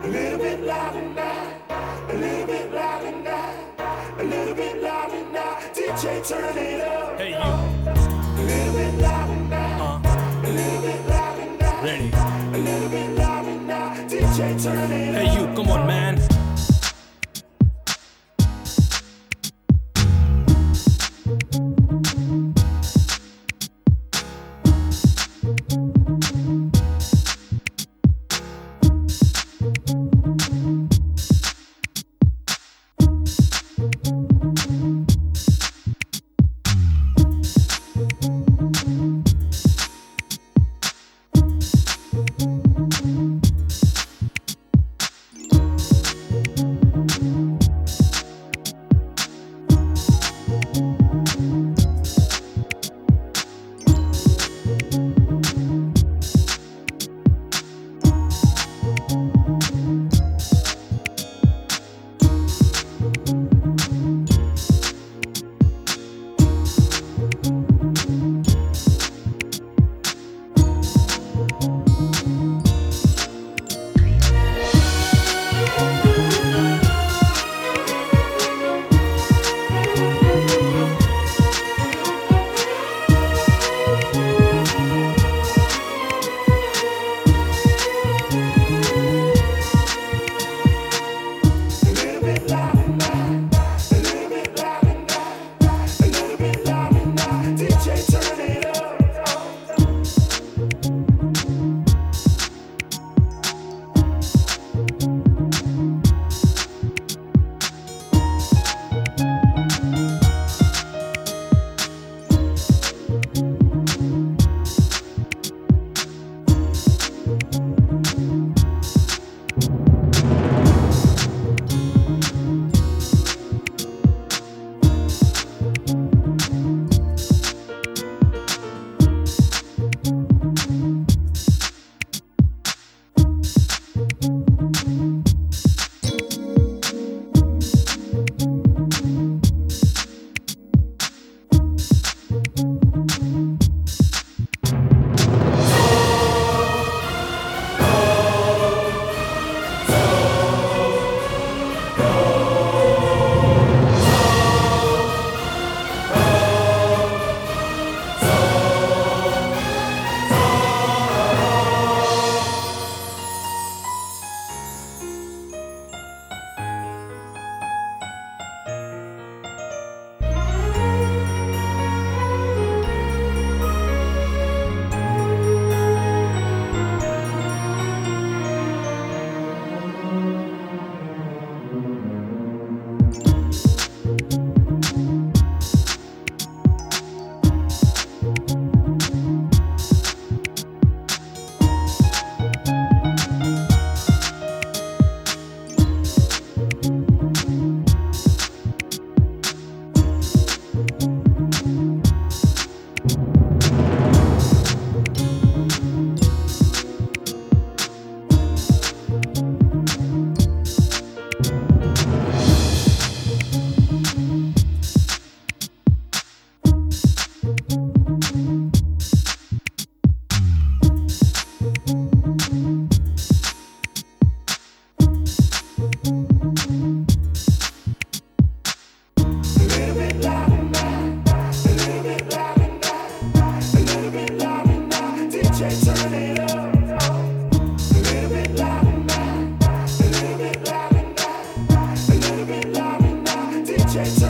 little bit louder now, a little bit louder now, a little bit louder now. DJ, turn it up. Hey, you. A little bit louder now, a little bit louder now. Ready? A little bit louder now. DJ, turn it up. Hey, you. Come on, man. DJ,